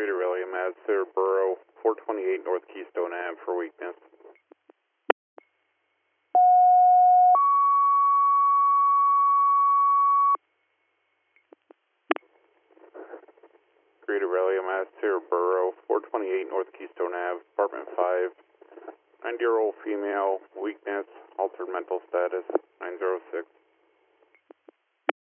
Greater William as Cedar Borough, 428 North Keystone Ave for weakness. Greater William as Cedar Borough, 428 North Keystone Ave, apartment 5, 90-year-old female, weakness, altered mental status, 906.